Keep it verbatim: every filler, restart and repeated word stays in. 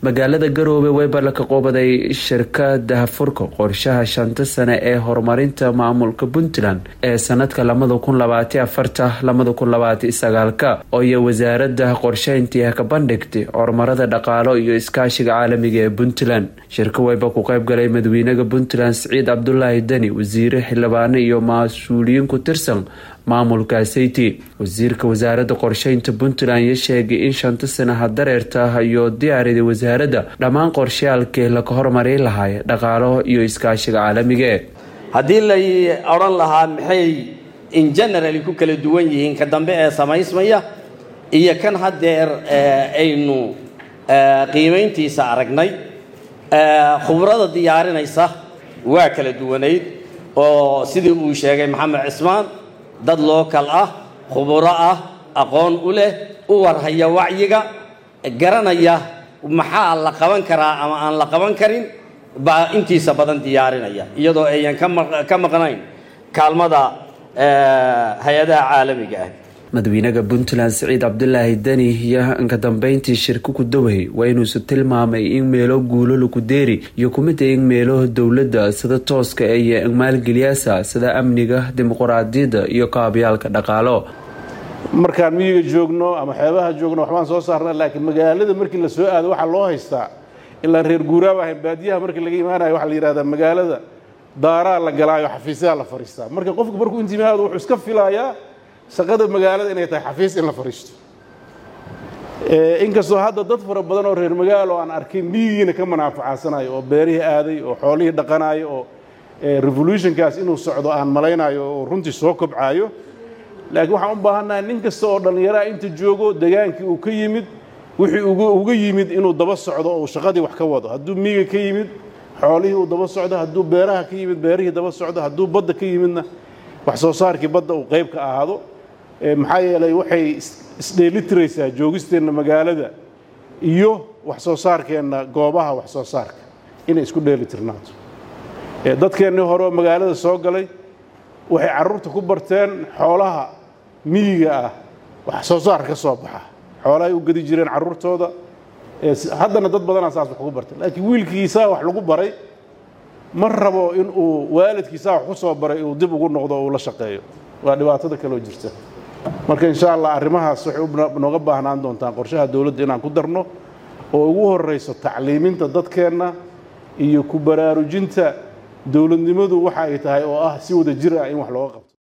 magaalada Garowe wayba la ka qoobaday shirkadda furka qorshaha shanta sano ee horumarinta maamulka Puntland ee sanadka laba kun labaatan iyo afar laba kun labaatan iyo sagaal oo ay wasaaradda qorsheynta ka bandhigtay horumarada dhaqaale iyo iskaashiga caalamiga ee Puntland. Shirka wayba ku qayb galay madaxweynaha Puntland Saciid Cabdullaahi Dani, wasiir xildhibaan iyo mas'uuliyiin ku tirsan maamulka Sayti. Wasiirka wasaaradda qorsheynta Puntland ayaa sheegay in shanta sano dareerta iyo diyaaradda wasaaradda dhammaan qorshaalka la horumarin lahaa dhaqaale iyo iskaashiga caalamiga. haddii la oran lahaa maxay in general ku kala duwan yihiin ka dambe ee samaysmaya iyo kan hadeer aynu qiimeyntiisa aragnay khubrada diyaarinaysa waa kala duwaneyd oo sidii uu sheegay Maxamed Cismaan dad local ah khubaro ah aqoon u leh u warhaya wacyiga garanaya maxaa la qaban karaa ama aan la qaban karin ba intiisa badan diyaarinaya iyadoo ayaan ka maqnayn kaalmada hay'adaha caalamiga ah. madaxweynaha Puntland Saciid Cabdullaahi Dani ayaa ka dambeyntii shirku ku daway waa inuu soo tilmaamay in meelo guulo lagu deeri iyo kumid in meelo dawladda sida tooska ay maalgeliyaysa sida amniga, dimuqraadiyadda iyo kaabyaalka dhaqaale. markaan miyiga joogno ama xeebaha joogno waxbaan soo saarnaa laakiin magaalada markii la soo aado waxa loo haystaa ilaa reer guuraaba ah baadiyaha markii laga imaanayo waxa la yiraahdaa magaalada daaraa la galaayo xafiisyada la fariistaa marka qofku markuu intimaado wuxuu iska filayaa shaqada magaalada inay tahay xafiis in la fariisto ee inkastoo hadda dad fara badan oo reer magaalo aan arkin miyigiina ka manaafacaasanayo oo beerihii aaday oo xoolihii dhaqanayo oo revolutionkaas inuu socdo aan malaynayo oo runtii soo kobcayo laakiin waxaan u baahanahay nin kasta oo dhalinyaro inta joogo degaankii uu ka yimid wixii uga yimid inuu daba socdo oo shaqadii wax ka wado hadduu miyiga ka yimid xoolihii uu daba socdo hadduu beeraha ka yimid beerihii daba socdo hadduu badda ka yimidna wax soo saarkii badda uu qayb ka ahaado maxaa yeelay waxay isdheelitiraysaa joogisteena magaalada iyo wax soo saarkeena goobaha wax soo saarka inay isku dheelitirnaato dadkeenii hore oo magaalada soo galay waxay carruurta ku barteen xoolaha miyiga ah wax soo saar ka soo baxa xoolahay u gadi jireen carruurtooda haddana dad badan asaas wax ku bartay laakiin wiilkiisa wax lagu baray ma rabo in uu waalidkiisa wax ku soo baray uu dib ugu noqdo oo la shaqeeyo waa dhibaatada kale oo jirta marka insha Allah arrimahaas waxay nooga baahnaan doontaan qorshaha dawladda inaan ku darno oo ugu horeyso tacliiminta dadkeena iyo ku baraarujinta dawladnimadu waxa ay tahay oo ah si wada jir ah in wax looga qabto.